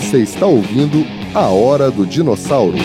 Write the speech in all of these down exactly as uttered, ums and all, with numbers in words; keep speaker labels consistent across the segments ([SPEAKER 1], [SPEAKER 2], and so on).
[SPEAKER 1] Você está ouvindo A Hora do Dinossauro.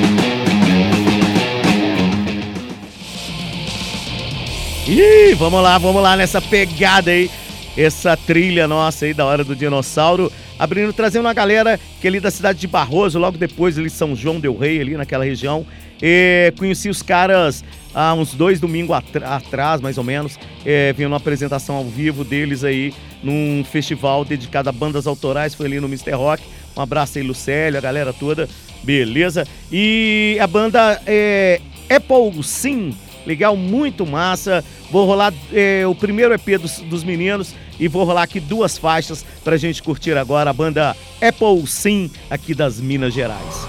[SPEAKER 2] Ih, vamos lá, vamos lá nessa pegada aí. Essa trilha nossa aí da Hora do Dinossauro. Abrindo, trazendo uma galera que é ali da cidade de Barroso, logo depois ali São João del Rei, ali naquela região. E conheci os caras há uns dois domingos atrás, mais ou menos. É, vi uma apresentação ao vivo deles aí num festival dedicado a bandas autorais, foi ali no mister Rock. Um abraço aí, Lucélio, a galera toda, beleza? E a banda é Apple Sim, legal, muito massa. Vou rolar é, o primeiro E P dos, dos meninos e vou rolar aqui duas faixas pra gente curtir agora a banda Apple Sim, aqui das Minas Gerais.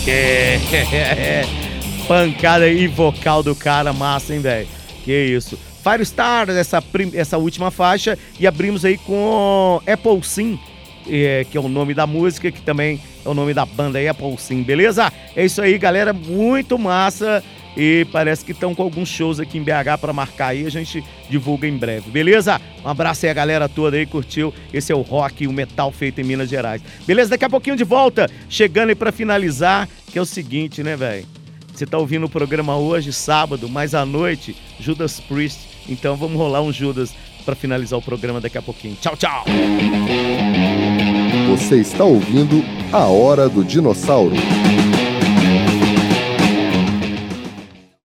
[SPEAKER 2] É, é, é. Pancada e vocal do cara, massa, hein, velho? Que isso. Firestar, essa, prim... essa última faixa, e abrimos aí com Apple Sim, é, que é o nome da música, que também é o nome da banda aí, Apple Sim, beleza? É isso aí, galera, muito massa. E parece que estão com alguns shows aqui em B H para marcar aí, a gente divulga em breve, beleza? Um abraço aí a galera toda aí, curtiu? Esse é o rock e o metal feito em Minas Gerais. Beleza? Daqui a pouquinho de volta, chegando aí para finalizar, que é o seguinte, né, velho? Você tá ouvindo o programa hoje, sábado, mas à noite, Judas Priest. Então vamos rolar um Judas para finalizar o programa daqui a pouquinho. Tchau, tchau!
[SPEAKER 1] Você está ouvindo A Hora do Dinossauro.